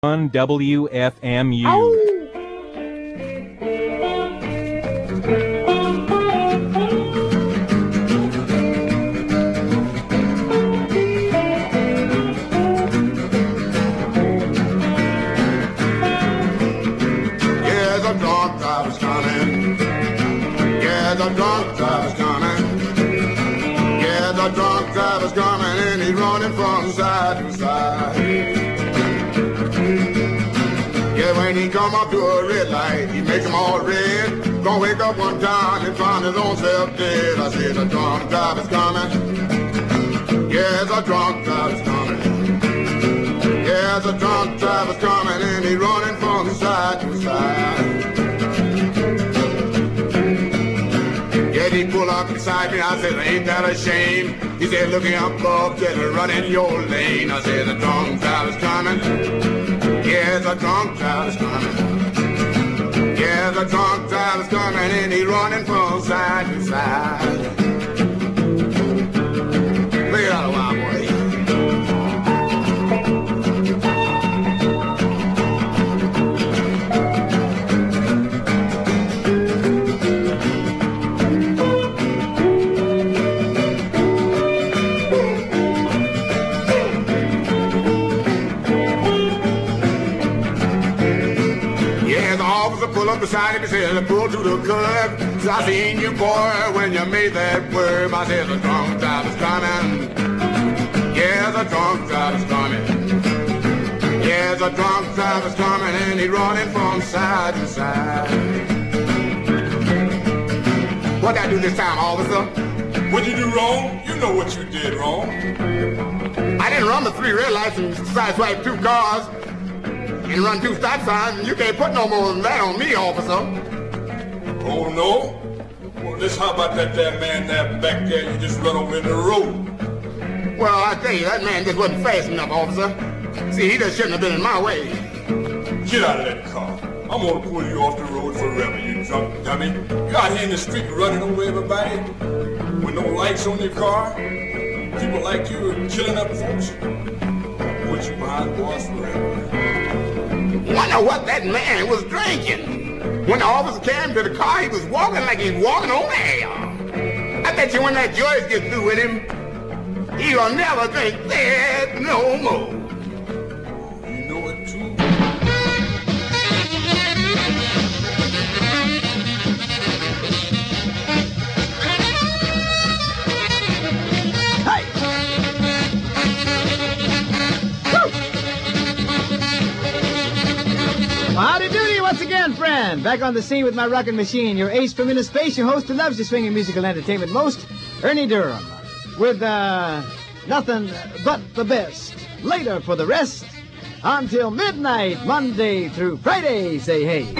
on WFMU. Yeah, the drunk driver's coming. Yeah, the drunk driver's coming. Yeah, the drunk driver's coming, and he's running from side to side. Yeah, when he come up to a red light, he makes them all red. Gonna wake up one time and find his own self dead. I said the drunk driver's coming. Yeah, the drunk driver's coming. Yeah, the drunk driver's coming, and he's running from side to side. Yeah, he pull up beside me. I said, ain't that a shame? He said, look here, bub, just run in your lane. I said, the drunk driver's coming. Yeah, the drunk driver's coming. Yeah, the drunk driver's coming, and he's running from side to side. Play it out a while, boy. Pull up beside him, he said, pull to the curb. Said, I seen you, boy, when you made that verb. I said, the drunk driver's coming. Yeah, the drunk driver's coming. Yeah, the drunk driver's coming, and he's running from side to side. What'd I do this time, officer? What'd you do wrong? You know what you did wrong. I didn't run the 3 red lights and sideswipe 2 cars. You run 2 stop signs, and you can't put no more than that on me, officer. Oh, no? Well, listen, how about that man there back there? You just run over in the road. Well, I tell you, that man just wasn't fast enough, officer. See, he just shouldn't have been in my way. Get out of that car. I'm gonna pull you off the road forever, you drunk dummy. You out here in the street running over everybody with no lights on your car. People like you are killing up folks. Put you behind bars forever. Wonder what that man was drinking. When the officer came to the car, he was walking like he was walking on air. I bet you when that Joyce gets through with him, he'll never drink that no more. You know it too. Hey! Howdy doody once again, friend. Back on the scene with my rockin' machine, your ace from inner space, your host who loves the swinging musical entertainment most, Ernie Durham. With, nothing but the best. Later for the rest. Until midnight, Monday through Friday, say hey.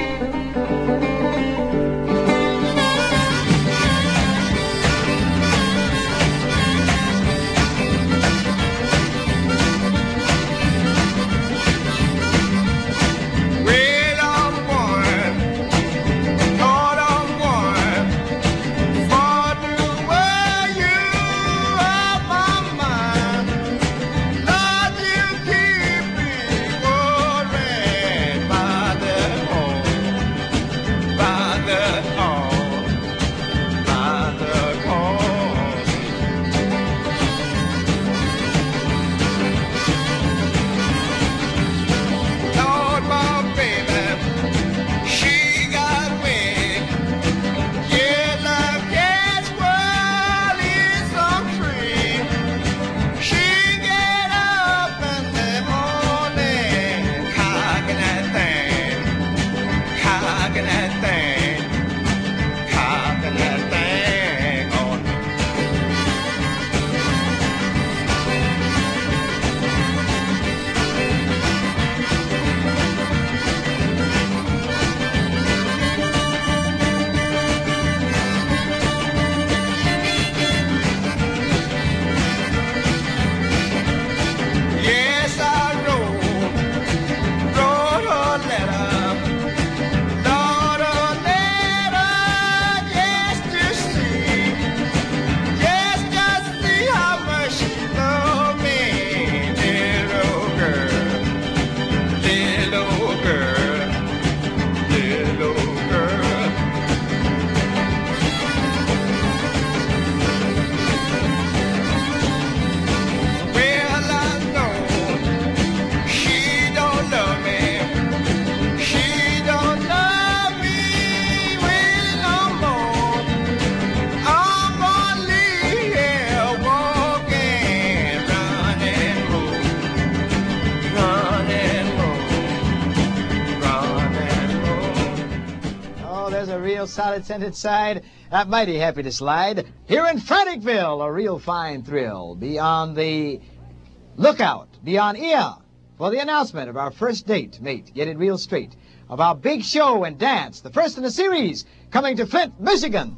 real solid scented side. Mighty happy to slide. Here in Franticville, a real fine thrill. Be on the lookout, be on ear for the announcement of our first date, mate. Get it real straight. Of our big show and dance, the first in a series, coming to Flint, Michigan.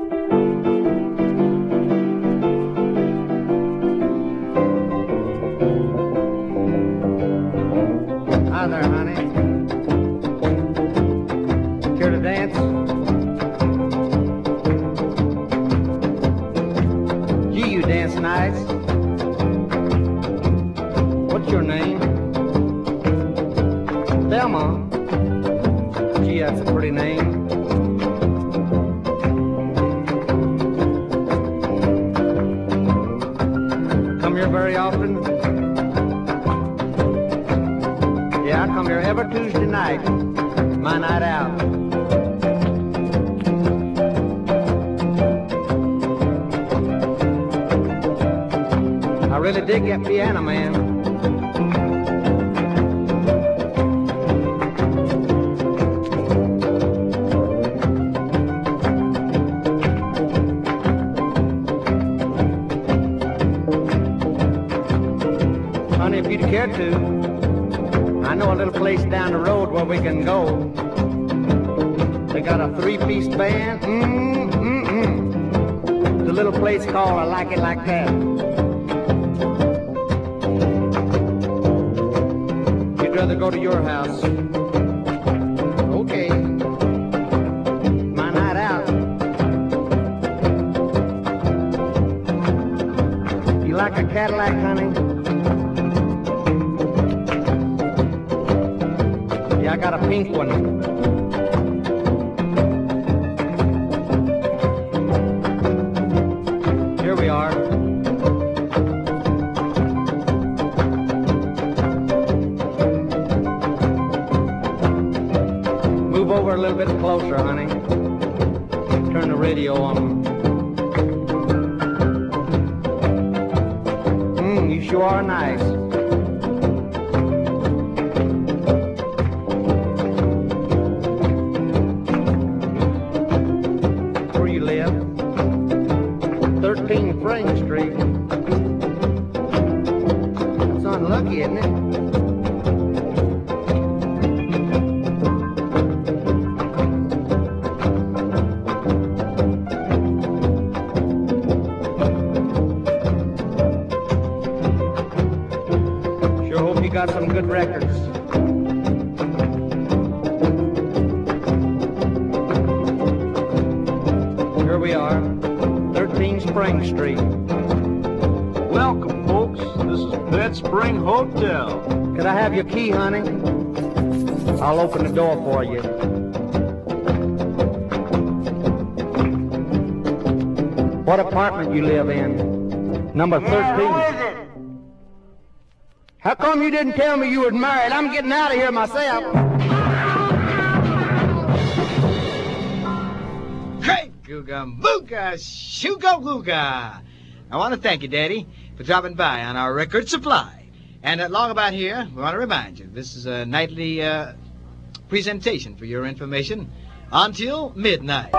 Hi there, honey. Care to dance? Gee, you dance nice. What's your name? Thelma. Gee, that's a pretty name. Come here very often? Yeah, I come here every Tuesday night. My night out. I really dig that piano, man. Honey, if you'd care to, I know a little place down the road where we can go. They got a three-piece band. The little place called I Like It Like That. You'd rather go to your house. Okay. My night out. You like a Cadillac, honey? I got a pink one. Here we are. Move over a little bit closer, honey. Turn the radio on. You sure are nice. Spring Street. That's unlucky, isn't it? Sure hope you got some good records. Here we are. 13 Spring Street. Welcome, folks. This is Bed Spring Hotel. Could I have your key, honey? I'll open the door for you. What apartment you live in? Number 13. How come you didn't tell me you were married? I'm getting out of here myself. Googa mooga shuga googa. I want to thank you, Daddy, for dropping by on our record supply. And along about here, we want to remind you, this is a nightly presentation for your information until midnight.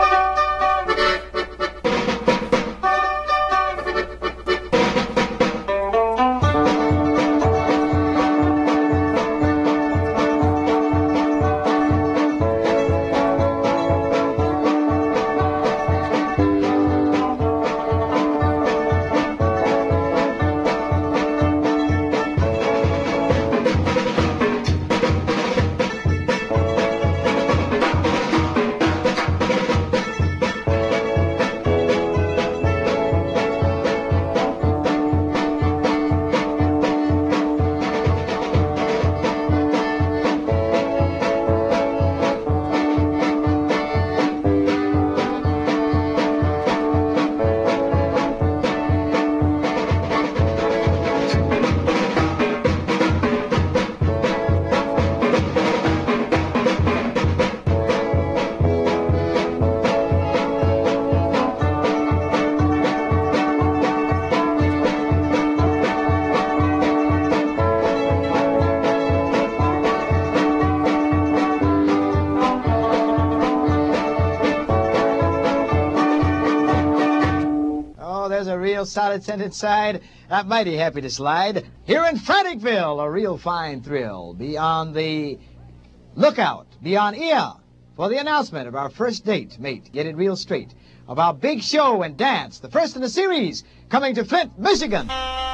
solid scented side. I'm mighty happy to slide. Here in Franticville, a real fine thrill. Be on the lookout, be on ear for the announcement of our first date, mate. Get it real straight. Of our big show and dance, the first in the series, coming to Flint, Michigan.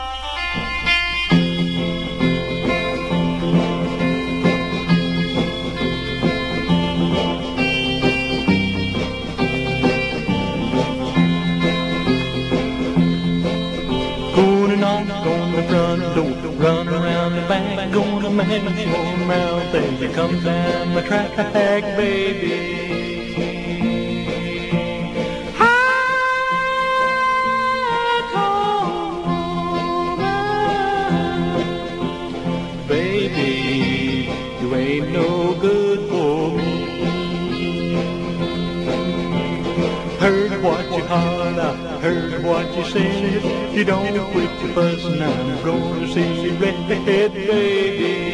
Going knock on the front door, run around the back, gonna make your mouth as you come down the track, baby. Baby, you ain't no good for me. Heard what you hollered out, heard what you said. You don't quit your fussing, I'm gonna see you red, baby.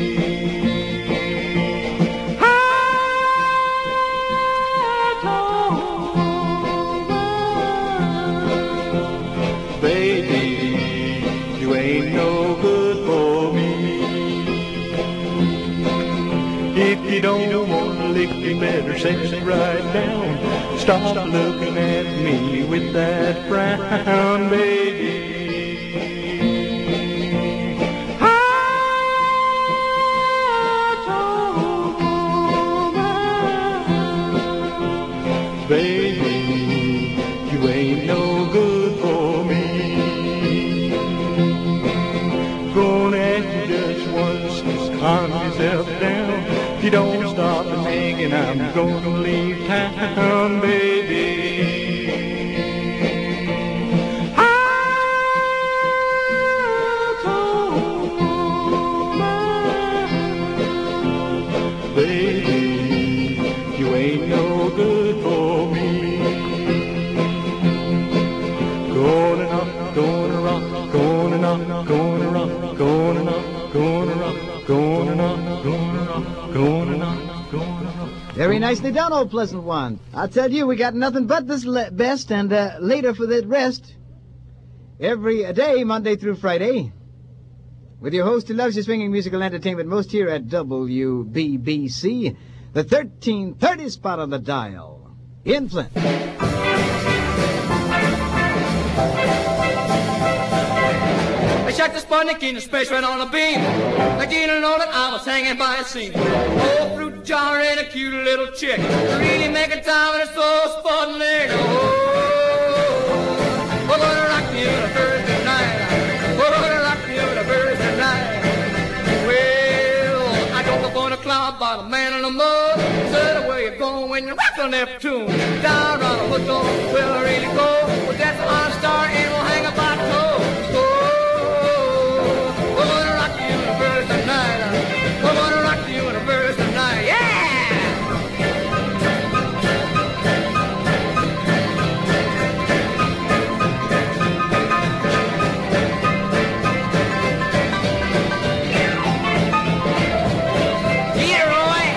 Baby, you ain't no good for me. If you don't want to lick, you better set it right down. Stop looking at me with that frown, baby. Baby, you ain't no good for me. Gonna ask you just once, calm yourself down. If you don't stop nagging, I'm gonna leave town, baby. Baby, you ain't no good for me. Gonna knock, gonna rock, gonna knock, gonna rock, gonna knock, gonna rock, gonna knock, gonna rock, gonna knock, gonna rock. Very nicely done, old pleasant one. I'll tell you, we got nothing but this best and later for the rest. Every day, Monday through Friday, with your host who loves your swinging musical entertainment most here at WBBC, the 1330 spot on the dial in Flint. I shot the Sputnik in the space right on the beam. I didn't know that I was hanging by a seam. Old fruit jar and a cute little chick. Really making time with a soul Sputnik. Oh, we're gonna rock you the Thursday night. We're gonna rock you the Thursday night. Well, I drove up on a cloud by the man in the mud. Said where you going when you rock on Neptune? Down on the hood, don't well really go. But that's on a star and we'll hang up our toe. We're gonna rock you in a verse tonight. We're gonna rock you in a verse tonight. Yeah! Yeah, Roy!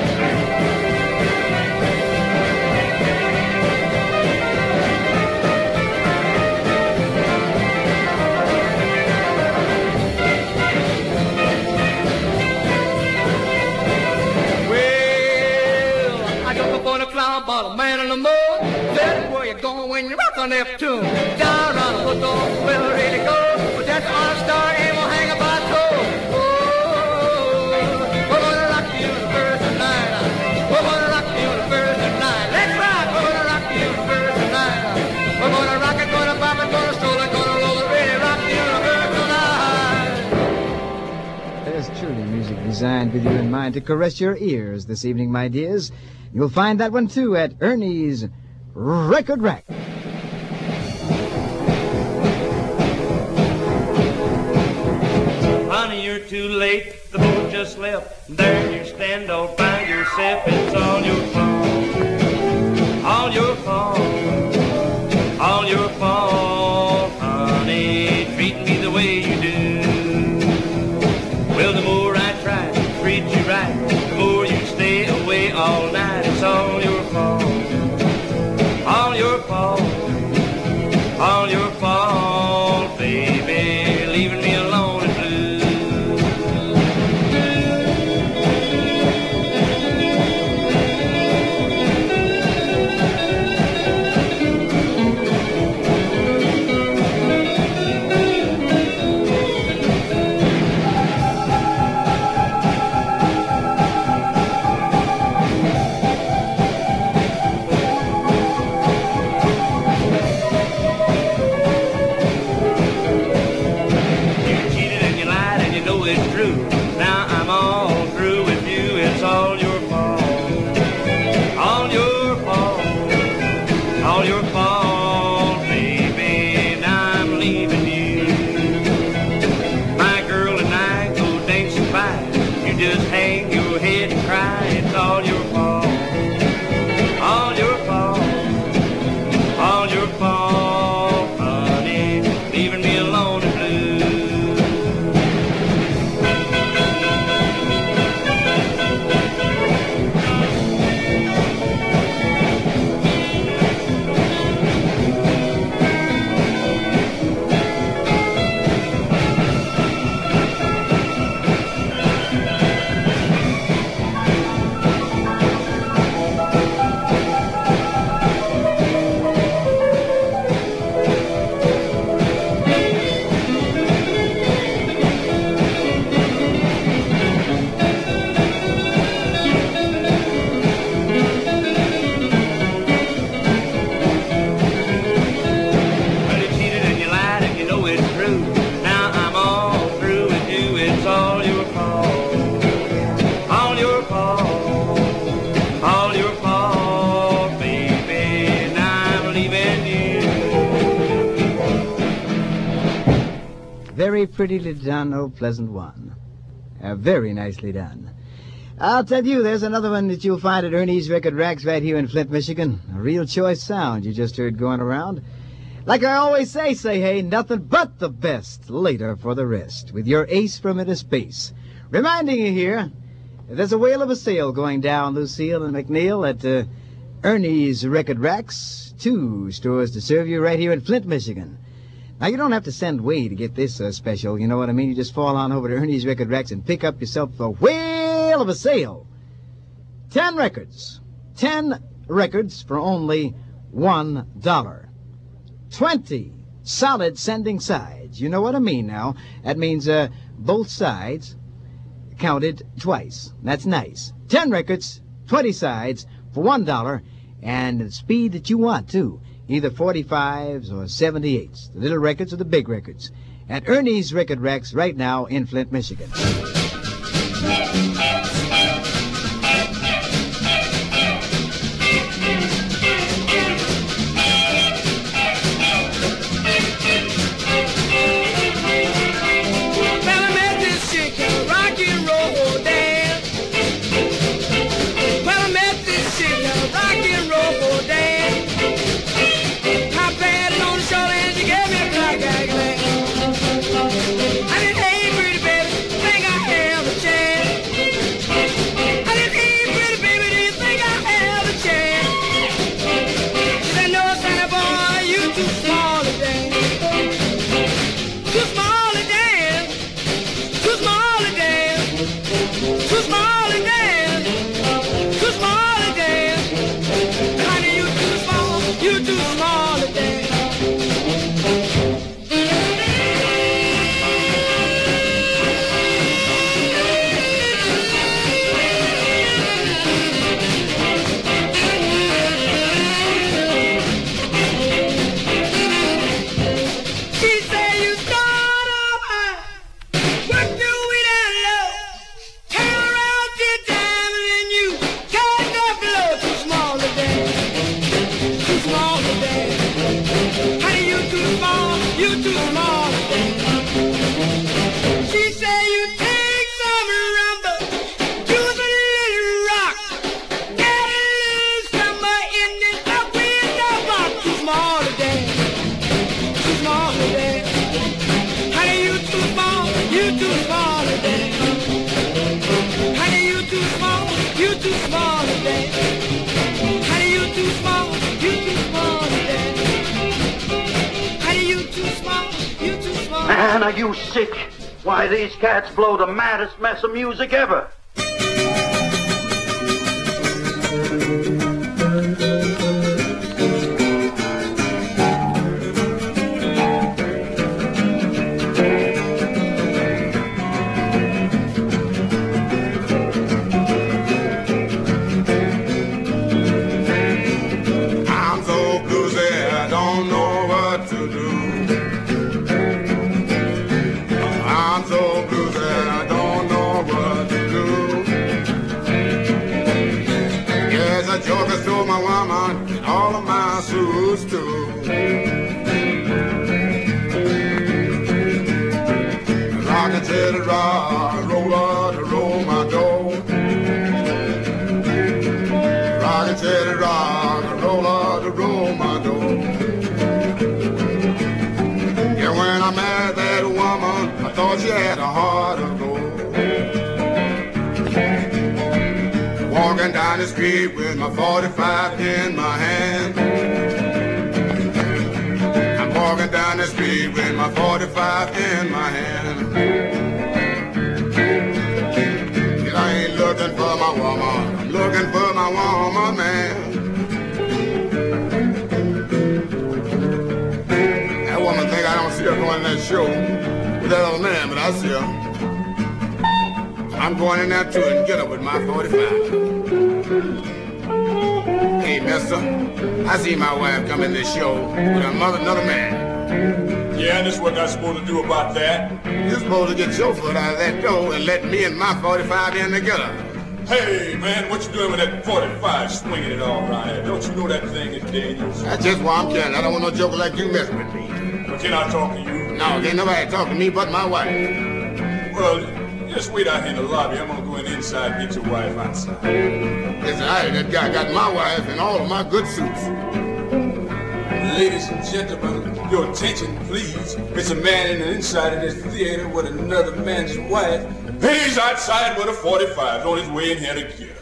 Bought a man in the mud. That's where you're going when you rock on Neptune. Down on the hood, don't well really go. But that's on a star and we'll hang up our toe. Oh, we're gonna rock you the first tonight. We're gonna rock you the first tonight. Let's rock. We're gonna rock you the first tonight. We're gonna rock it, gonna pop it, gonna stroll it, gonna roll it, really rock you the first tonight. There's truly music designed with you in mind to caress your ears this evening, my dears. You'll find that one, too, at Ernie's Record Rack. Honey, you're too late, the boat just left. There you stand all by yourself. It's all your fault, all your fault, all your fault. Honey, treat me the way you do. Well, the more I try to treat you right, the more you stay away all night. It's all your fault, all your fault, all your fault. your head and cry. It's all your fault. All your fault. All your fault, honey, leaving me alone and blue. Very prettily done, oh pleasant one. Very nicely done. I'll tell you, there's another one that you'll find at Ernie's Record Racks right here in Flint, Michigan. A real choice sound you just heard going around. Like I always say, hey, nothing but the best later for the rest. With your ace from inner space. Reminding you here, there's a whale of a sale going down, Lucille and McNeil, at Ernie's Record Racks. 2 stores to serve you right here in Flint, Michigan. Now, you don't have to send way to get this special, you know what I mean? You just fall on over to Ernie's Record Racks and pick up yourself a whale of a sale. 10 records. 10 records for only $1. 20 solid sending sides. You know what I mean now. That means both sides counted twice. That's nice. 10 records, 20 sides for $1, and the speed that you want, too. Either 45s or 78s, the little records or the big records. At Ernie's Record Racks right now in Flint, Michigan. Man, are you sick? Why, these cats blow the maddest mess of music ever. I'm so bluesy, I don't know what to do. I'm so bluesy, I don't know what to do. Yes, a joker stole my woman and all of my suits too. Rock and said a rock, roller to roll my dough. Walking down the street with my 45 in my hand. I'm walking down the street with my 45 in my hand. And I ain't looking for my woman, I'm looking for my woman, man. That woman think I don't see her going to that show with that other man, but I see her. I'm going in there too and get her with my 45. Hey, mister, I see my wife come in this show with another man. Yeah, and this is what I'm supposed to do about that. You're supposed to get your foot out of that door and let me and my 45 in together. Hey, man, what you doing with that 45 swinging it all around here? Don't you know that thing is dangerous? That's just why I'm carrying. I don't want no joker like you messing with me. But can I talk to you? No, ain't nobody talking to me but my wife. Well, just wait out here in the lobby. I'm gonna go in inside and get your wife outside. Listen, that guy got my wife and all of my good suits. Ladies and gentlemen, your attention, please. It's a man in the inside of this theater with another man's wife. He's outside with a 45 on his way in here to get her.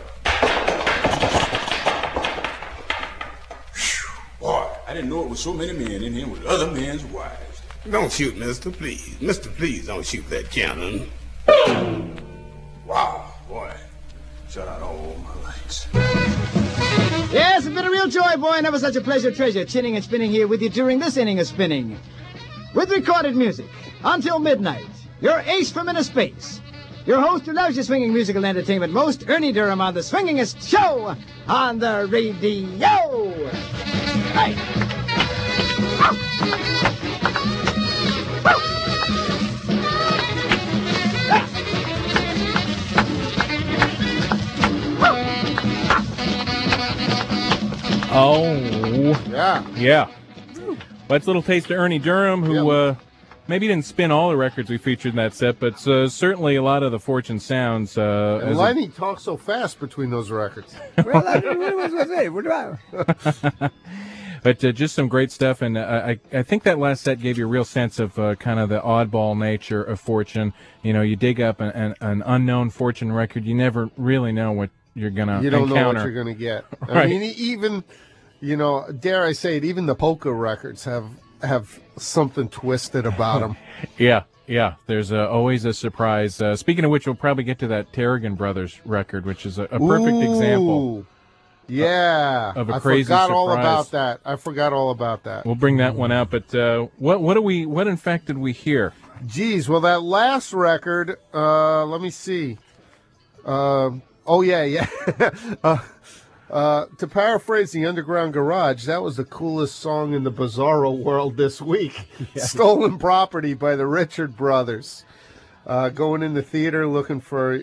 Whew, boy, I didn't know it was so many men in here with other men's wives. Don't shoot, mister, please. Mister, please don't shoot that cannon. Wow, boy, shut out all my lights. Yes, it's been a real joy, boy. Never such a pleasure treasure chinning and spinning here with you during this inning of spinning. With recorded music, until midnight, your ace from inner space. Your host who loves your swinging musical entertainment most, Ernie Durham on the swingingest show on the radio. Hey. Oh. Yeah. Yeah. Well, that's a little taste of Ernie Durham, who maybe didn't spin all the records we featured in that set, but certainly a lot of the Fortune sounds. And Lenny talks so fast between those records. But just some great stuff, and I think that last set gave you a real sense of kind of the oddball nature of Fortune. You know, you dig up an unknown Fortune record, you never really know what you're going to encounter. You don't know what you're going to get. Right. I mean, even, you know, dare I say it, even the polka records have something twisted about them. Yeah. There's always a surprise. Speaking of which, we'll probably get to that Terrigan Brothers record, which is a perfect example. Yeah, of a crazy surprise. I forgot all about that. We'll bring that one out. But what in fact did we hear? Geez, well, that last record. Let me see. To paraphrase the Underground Garage, that was the coolest song in the Bizarro world this week. Yeah. Stolen Property by the Richard Brothers. Going in the theater looking for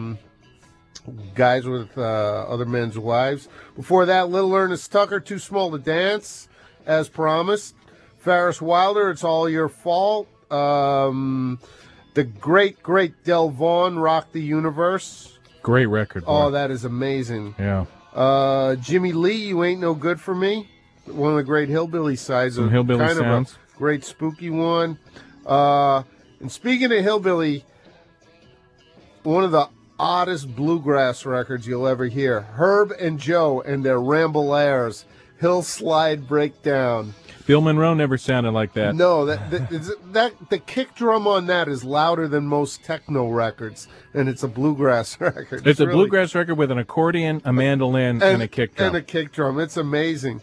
guys with other men's wives. Before that, Little Ernest Tucker, Too Small to Dance, as promised. Ferris Wilder, It's All Your Fault. The great Del Vaughan, Rock the Universe. Great record. Boy. Oh, that is amazing. Yeah. Jimmy Lee, You Ain't No Good for Me. One of the great hillbilly sides. Some hillbilly kind sounds. Of a great spooky one. And speaking of hillbilly, one of the oddest bluegrass records you'll ever hear. Herb and Joe and their Ramble Airs, Hill Slide Breakdown. Bill Monroe never sounded like that. No, the kick drum on that is louder than most techno records, and it's a bluegrass record. It's a bluegrass record with an accordion, a mandolin, and a kick drum. And a kick drum. It's amazing.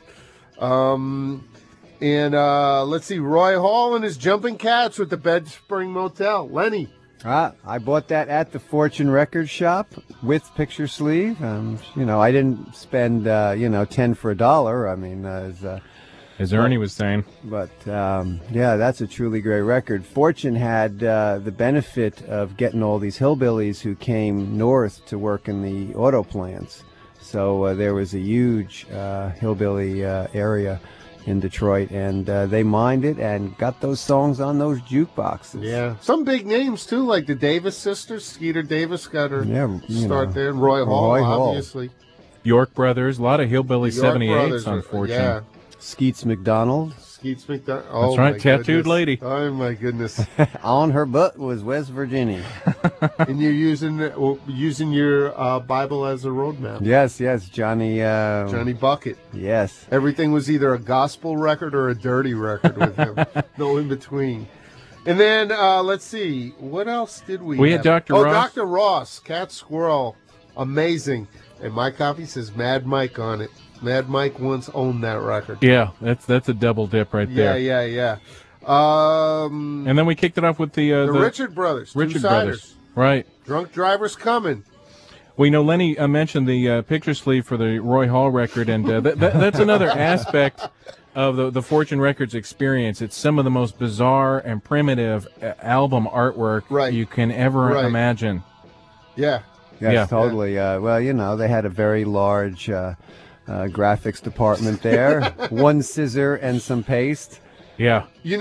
Let's see, Roy Hall and his Jumping Cats with the Bed Spring Motel. Lenny. I bought that at the Fortune Record Shop with picture sleeve. I didn't spend 10 for $1. I mean, as Ernie was saying. But that's a truly great record. Fortune had the benefit of getting all these hillbillies who came north to work in the auto plants. So there was a huge hillbilly area in Detroit, and they mined it and got those songs on those jukeboxes. Yeah, some big names too, like the Davis sisters. Skeeter Davis got her start there. Roy Hall, obviously. York Brothers, a lot of hillbilly 78s on Fortune. Yeah. Skeets McDonald. Skeets McDonald. Oh, That's right, my tattooed goodness. lady. Oh, my goodness. On her butt was West Virginia. And you're using your Bible as a roadmap. Yes, Johnny. Johnny Bucket. Yes. Everything was either a gospel record or a dirty record with him. No in between. And then, let's see, what else did we We have? had Dr. Ross. Dr. Ross, Cat Squirrel. Amazing. And my copy says Mad Mike on it. Mad Mike once owned that record. Yeah, that's a double dip right there. Yeah. And then we kicked it off with the Richard Brothers. Richard Two-siders. Brothers. Right. Drunk Driver's Coming. Well, Lenny mentioned the picture sleeve for the Roy Hall record, and that's another aspect of the Fortune Records experience. It's some of the most bizarre and primitive album artwork you can ever imagine. Yeah. Yes, totally. Well, they had a very large graphics department there. One scissor and some paste. Yeah.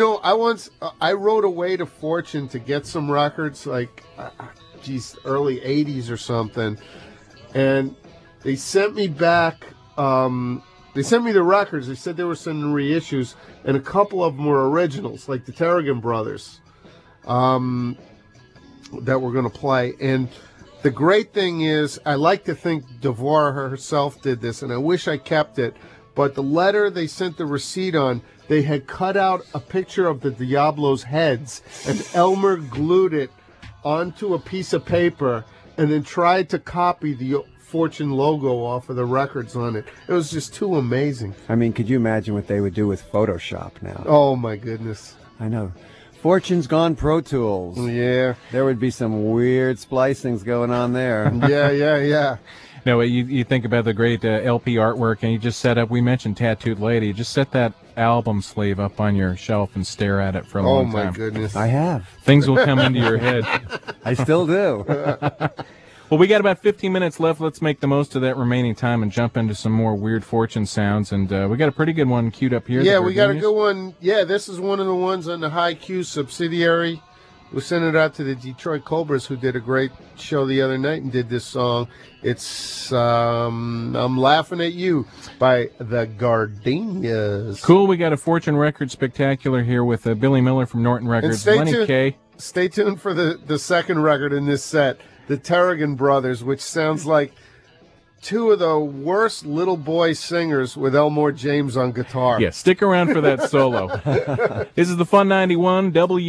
I wrote away to Fortune to get some records, like, early 80s or something. And they sent me back, they sent me the records. They said there were some reissues, and a couple of them were originals, like the Terrigan Brothers, that were going to play. And the great thing is, I like to think Devorah herself did this, and I wish I kept it, but the letter they sent the receipt on, they had cut out a picture of the Diablos' heads, and Elmer glued it onto a piece of paper and then tried to copy the Fortune logo off of the records on it. It was just too amazing. I mean, could you imagine what they would do with Photoshop now? Oh, my goodness. I know. Fortune's gone Pro Tools. Yeah. There would be some weird splicings going on there. Yeah. No, you think about the great LP artwork, and you just set up, we mentioned Tattooed Lady, just set that album sleeve up on your shelf and stare at it for a long time. Oh, my goodness. I have. Things will come into your head. I still do. Well, we got about 15 minutes left. Let's make the most of that remaining time and jump into some more Weird Fortune sounds. And we got a pretty good one queued up here. Yeah, we got a good one. Yeah, this is one of the ones on the High Q subsidiary. We sent it out to the Detroit Cobras, who did a great show the other night and did this song. It's I'm Laughing at You by the Gardenias. Cool. We got a Fortune Records spectacular here with Billy Miller from Norton Records. Lenny Kaye. Stay tuned for the second record in this set, the Terrigan Brothers, which sounds like two of the worst little boy singers with Elmore James on guitar. Yeah, stick around for that solo. This is the Fun 91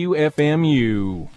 WFMU.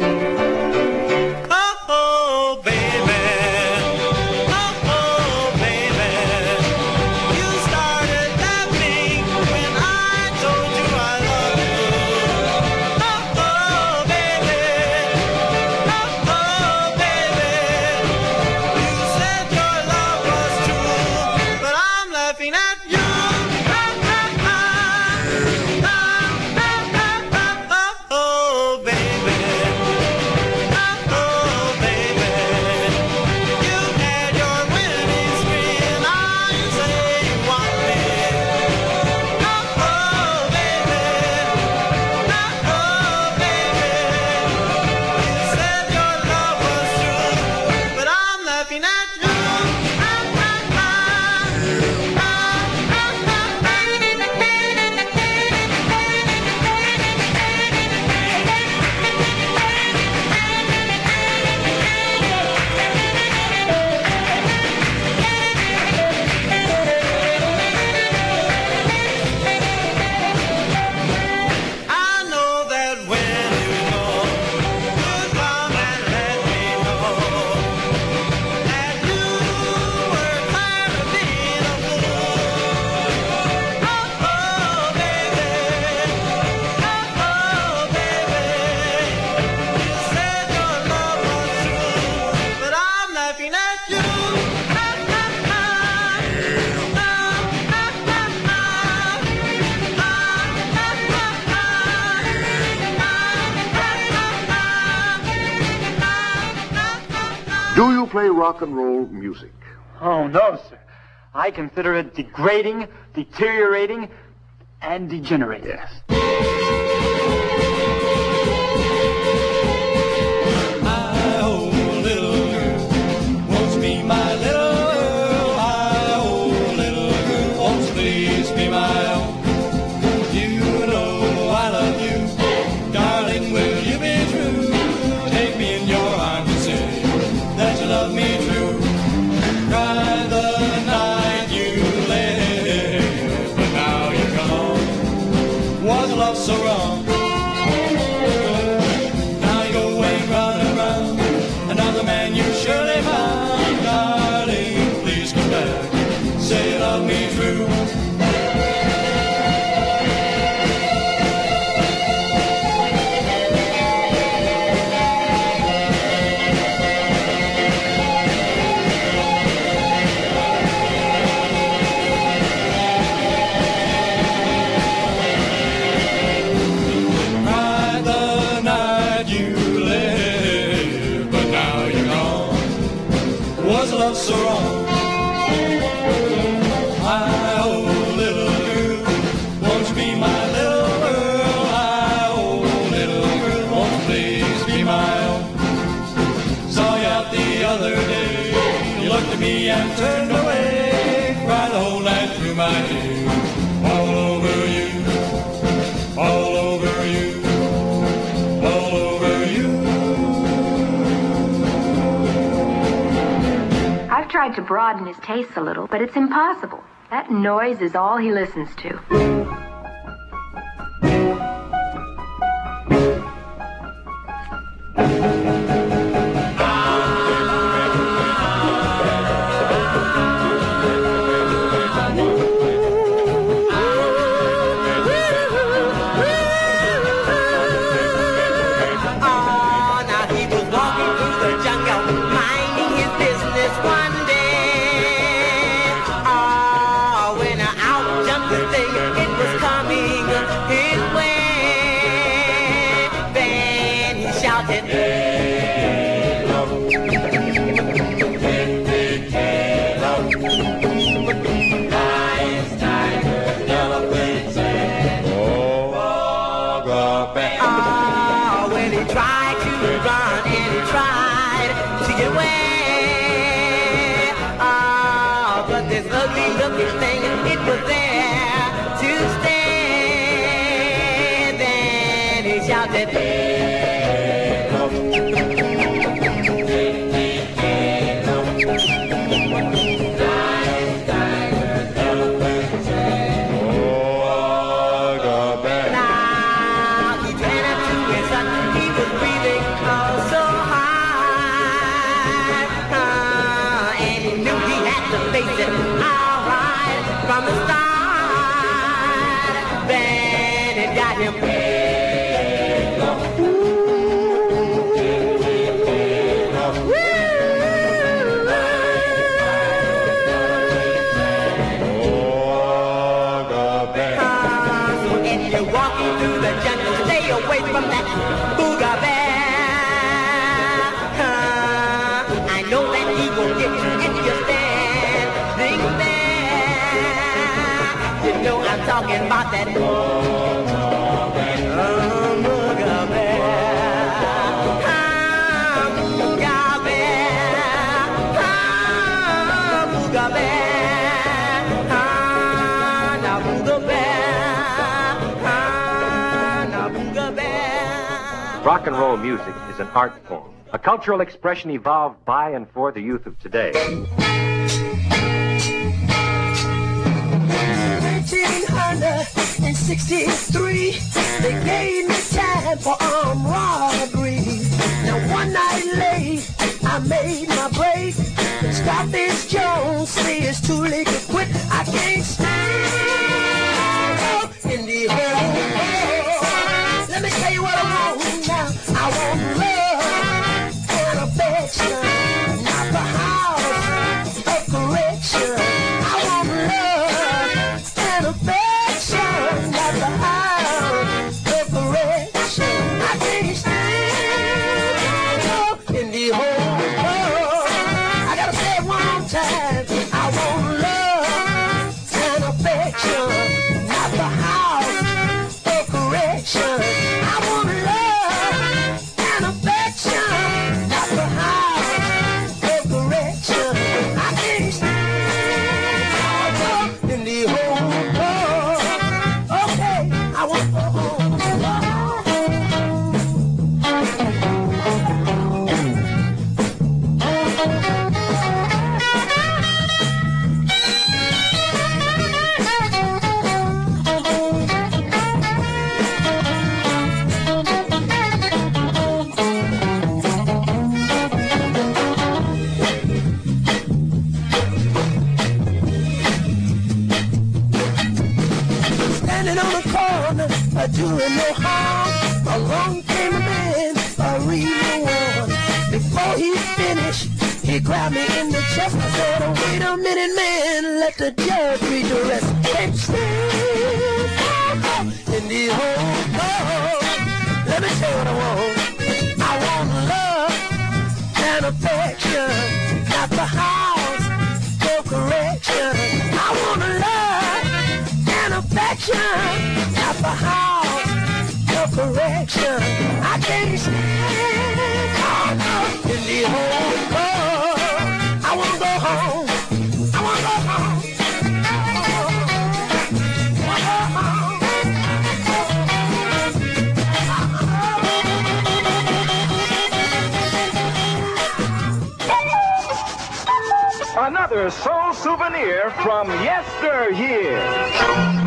Do you play rock and roll music? Oh, no, sir. I consider it degrading, deteriorating, and degenerating. Yes. You so wrong. My old little girl, won't you be my little girl? My old little girl, won't you please be my own? Saw you out the other day, you looked at me and turned away, cried the whole night through my head. All over you, all over you, all over you. I've tried to broaden his tastes a little, but it's impossible. That noise is all he listens to. Talking about that Rock and roll music is an art form, a cultural expression evolved by and for the youth of today. 1963, they gave me time for armed robbery. Now one night late, I made my break. Scarface Jones say it's too late to quit. I can't stand in the whole world. Let me tell you what I want now. I want love and affection, not the house of correction. I want love and affection, not the house of correction. I can't stand in the whole world. I gotta say it one more time. I want love and affection, not the house of correction. I want love and affection, not the house of correction. I can't stand in the whole world. Okay, I want standing on the corner, doing no harm. Along came a man, a real one. Before he finished, he grabbed me in the chest. I said, oh, wait a minute, man, let the judge read the rest. Can't stand in the whole world. Let me tell you what I want. I want love and affection, not the house direction. At the house of correction. I can't stand in the old club. I wanna go home. I wanna go home. Another soul souvenir from yesteryear.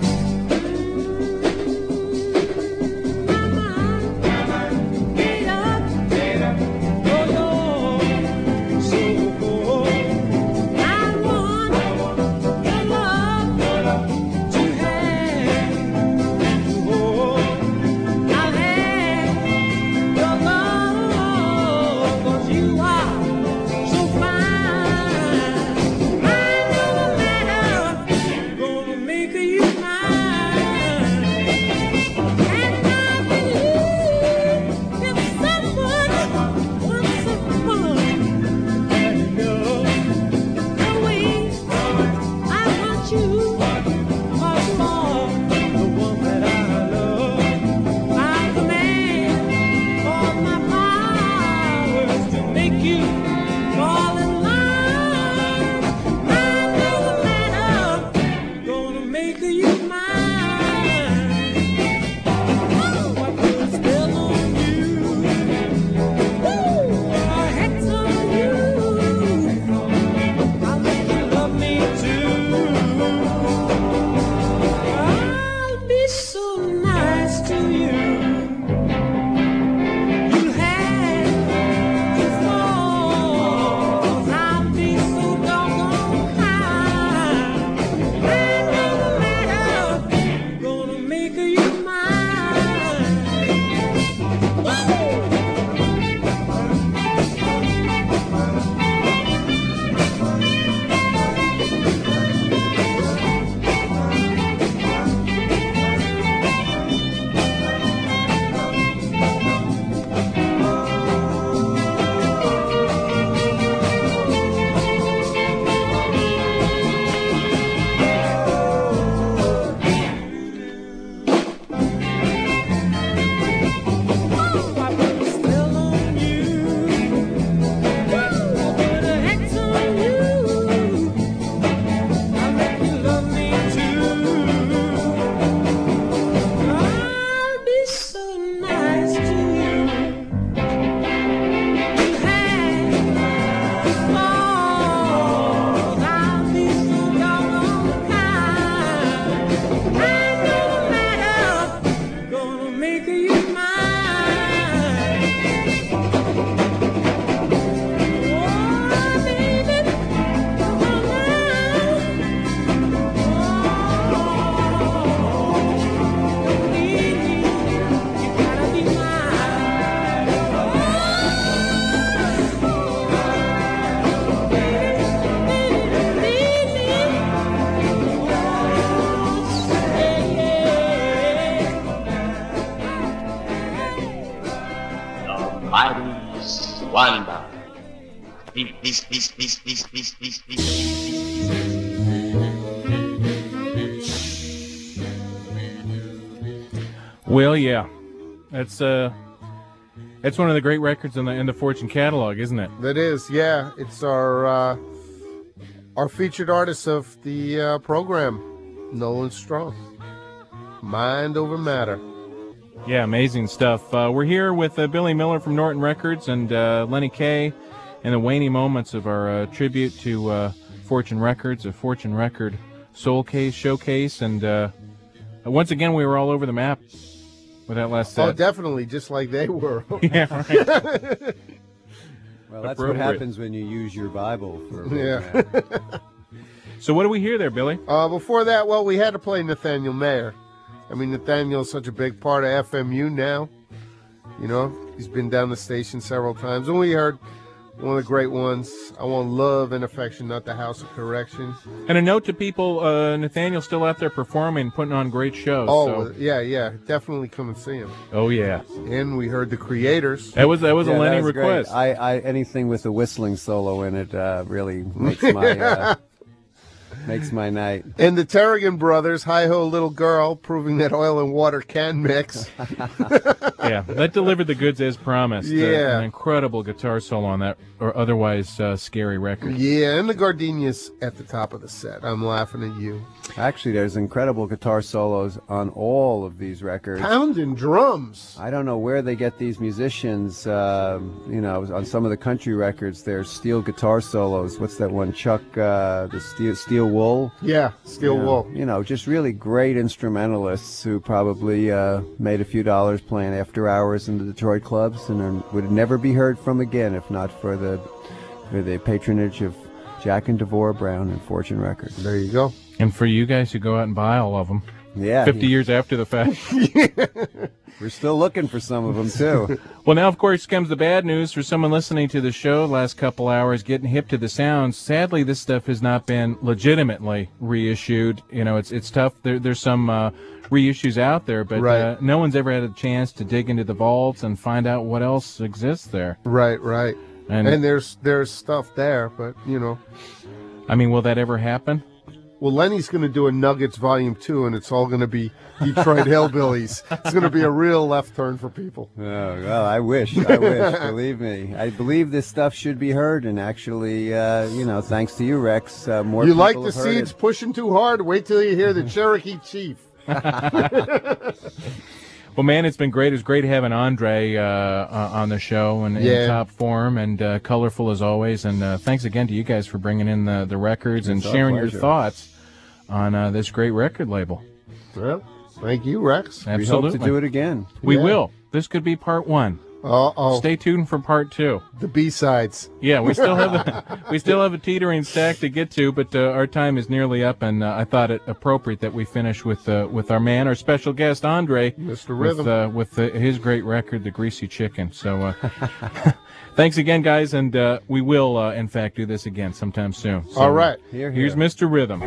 Wanda. Well, yeah, that's one of the great records in the Fortune catalog, isn't it? That is, yeah. It's our featured artist of the program, Nolan Strong. Mind Over Matter. Yeah, amazing stuff. We're here with Billy Miller from Norton Records and Lenny Kaye in the waning moments of our tribute to Fortune Records, a Fortune Record Soul Case Showcase. And once again, we were all over the map with that last set. Oh, definitely, just like they were. Yeah, right. Well, that's what happens when you use your Bible for yeah. So what do we hear there, Billy? Before that, well, we had to play Nathaniel Mayer. I mean, Nathaniel's such a big part of FMU now. You know, he's been down the station several times. And we heard one of the great ones, I Want Love and Affection, Not the House of Correction. And a note to people, Nathaniel's still out there performing, putting on great shows. Oh, so. yeah. Definitely come and see him. Oh, yeah. And we heard The Creators. That was a Lenny request. I anything with a whistling solo in it really makes my... Makes my night. And the Terrigan Brothers, Hi-Ho Little Girl, proving that oil and water can mix. Yeah, that delivered the goods as promised. Yeah. An incredible guitar solo on that, or otherwise scary record. Yeah, and the gardenias at the top of the set. I'm laughing at you. Actually, there's incredible guitar solos on all of these records. Pounding drums. I don't know where they get these musicians. On some of the country records, there's steel guitar solos. What's that one? Chuck, the Steel Wool? Yeah, Steel Wool. Just really great instrumentalists who probably made a few dollars playing after hours in the Detroit clubs and would never be heard from again if not for the patronage of Jack and Devora Brown and Fortune Records. There you go. And for you guys who go out and buy all of them. Yeah. 50 years after the fact. We're still looking for some of them, too. Well, now, of course, comes the bad news for someone listening to the show the last couple hours, getting hip to the sounds. Sadly, this stuff has not been legitimately reissued. It's tough. There's some reissues out there, but right. No one's ever had a chance to dig into the vaults and find out what else exists there. Right. And there's stuff there, but, I mean, will that ever happen? Well, Lenny's going to do a Nuggets Volume 2, and it's all going to be Detroit Hillbillies. It's going to be a real left turn for people. Oh, well, I wish. Believe me. I believe this stuff should be heard, and actually, thanks to you, Rex, more you people like the have heard Seeds it. pushing too hard? Wait till you hear the Cherokee Chief. Well, man, it's been great. It's great having Andre on the show and in top form and colorful as always. And thanks again to you guys for bringing in the records and It's our sharing your pleasure. thoughts on this great record label. Well, thank you, Rex. Absolutely. We hope to do it again. We Yeah. will. This could be part 1. Uh-oh. Stay tuned for part 2. The B-sides. Yeah, we still have a teetering stack to get to, but our time is nearly up, and I thought it appropriate that we finish with our man, our special guest, Andre, Mr. Rhythm, with his great record, The Greasy Chicken. So, thanks again, guys, and we will, in fact, do this again sometime soon. So, All right. Here's Mr. Rhythm.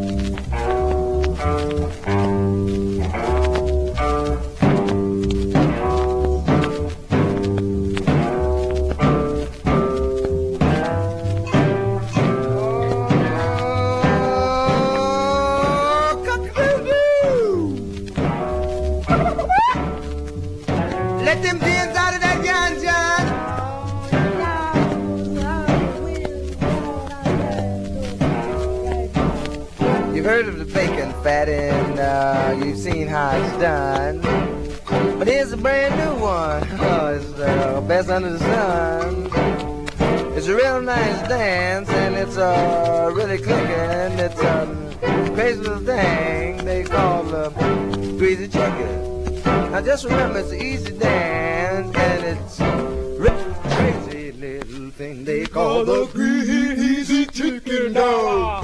Let them beans out of that ganja. You've heard of the bacon fat and you've seen how it's done. But here's a brand new one. Oh, it's the best under the sun. It's a real nice dance and it's really clicking. It's a crazy little thing they call the greasy chicken. Now just remember it's an easy dance and it's really crazy little thing they call the greasy chicken dog.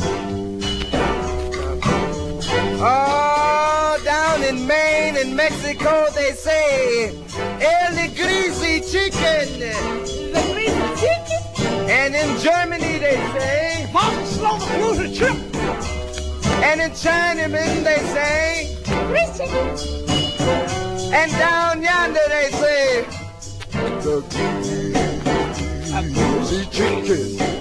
Oh, down in Maine and Mexico they say El Greasy Chicken. The greasy chicken. And in Germany they say Mom slow the greasy chip. And in Chinaman they say greasy chicken. And down yonder they say the greasy chicken.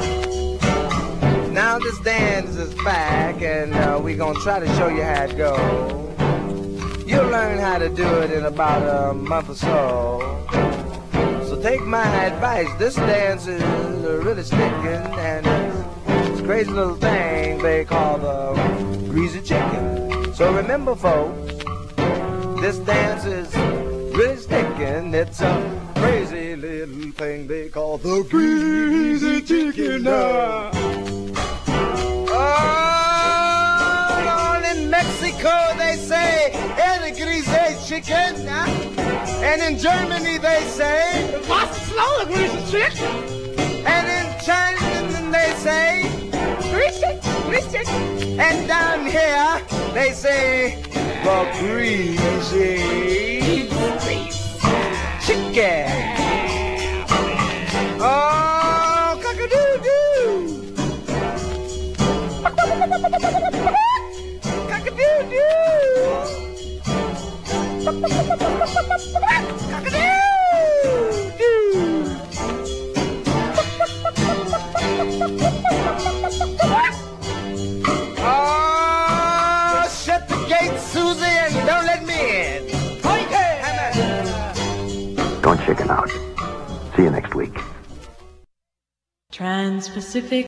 Now this dance is back and we're gonna try to show you how it goes. You'll learn how to do it in about a month or so. So take my advice, this dance is really sticking and it's a crazy little thing they call the greasy chicken. So remember folks, this dance is really sticking. It's a crazy little thing they call the greasy chicken. Oh, in Mexico they say El Greasy Chicken. And in Germany they say What's slow, greasy chicken? And in China they say greasy. And down here they say the greasy chicken. Oh, cock-a-doo-doo. Cock-a-doo. gate, Susie, and don't let me in. Don't chicken out. See you next week. Trans-Pacific